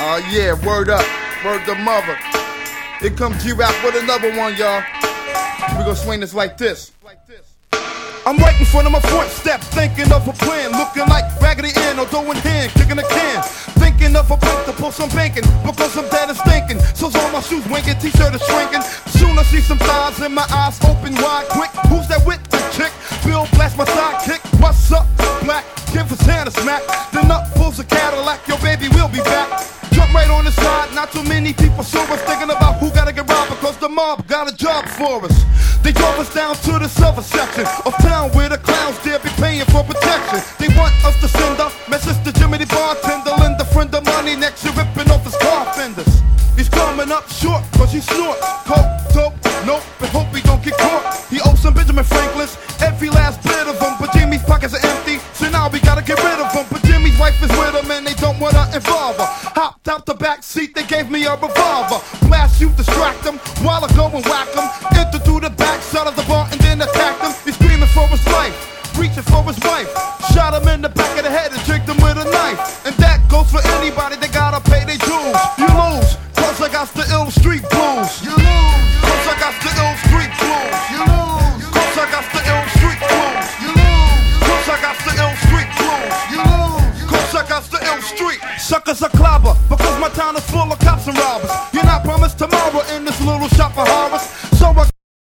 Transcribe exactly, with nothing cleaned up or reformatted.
Oh uh, yeah, word up, word to mother. Here comes G-Rap with another one, y'all. We gonna swing this like this. I'm right in front of my front step, thinking of a plan, looking like Raggedy Ann or doing hand, kicking a can. Thinking of a break to pull some banking, because I'm dead and stinking. So's all my shoes winking, t-shirt is shrinking. Soon I see some thighs and my eyes open wide quick. Who's that with the chick? Bill blast my sidekick. What's up, black? Give his hand a smack. Then up pulls a Cadillac, your baby will be back. Jump right on the side, not too many people saw us thinking about who gotta get robbed because the mob got a job for us. They drove us down to the silver section of town where the clowns dare be paying for protection. They want us to send a message to Jimmy the bartender, lend a friend of money next year ripping off his car fenders. He's coming up short cause he snorts coke, dope, nope, and hope he don't get caught. He owes some Benjamin Franklin's, every last bit of them, but Jimmy's pockets are empty, so now we gotta get rid of him. But Jimmy's wife is with him and they don't wanna involve her. Hopped out the back seat, they gave me a revolver. Blast you, distract him, while I go and whack him. Enter through the back side of the bar and then attacked him. He's screaming for his life, reaching for his wife. Shot him in the back of the head and tricked him with a knife. And that goes for anybody that gotta pay their dues. You lose, cause I got the ill street blues.